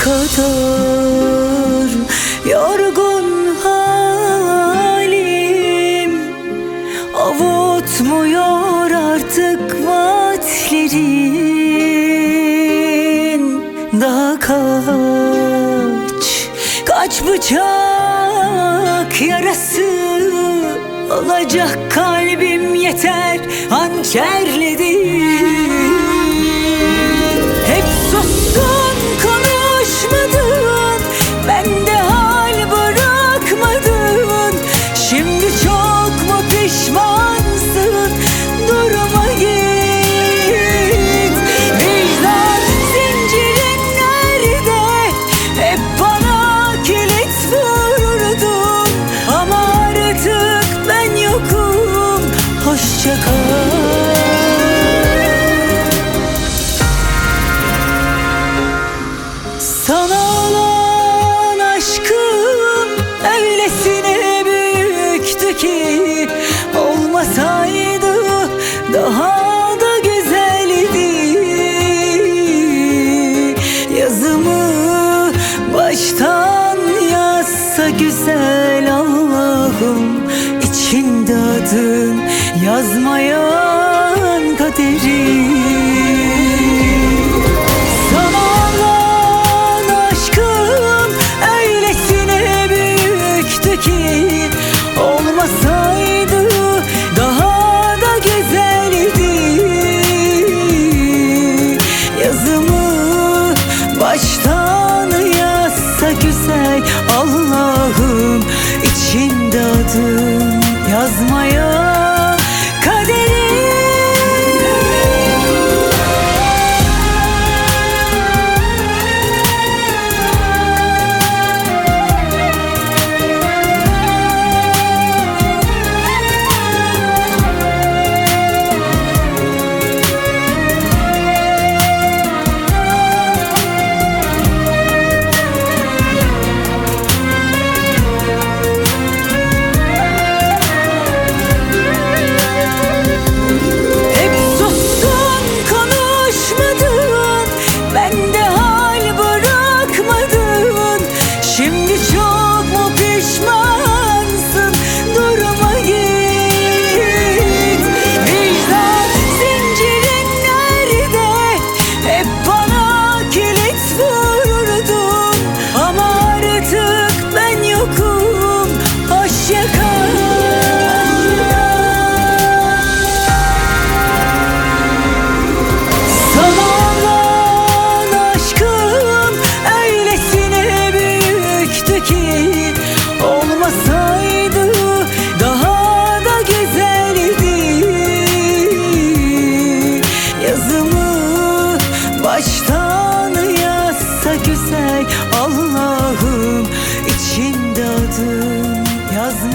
kadar yorgun halim avutmuyor artık vaatlerin. Daha kaç bıçak yarası olacak kalbim, yeter hançerledin. Hep sustun, konuşmadın, bende hal bırakmadın. Şimdi çok mu pişmansın? Durma git. Vicdan zincirin nerede? Hep bana kilit vurdun, ama artık ben yokum. Hoşça kal. Sana olan aşkım öylesine büyüktü ki, olmasaydı daha da güzeldi. Yazımı baştan yazsa güzel Allah'ım, içinde adın yazmayan kaderi. Olmasaydı daha da güzeldi. Yazımı baştan yazsa güzel Allah'ım, içinde adın yazmaya baştan yazsa güzel Allah'ım, içinde adın yazma.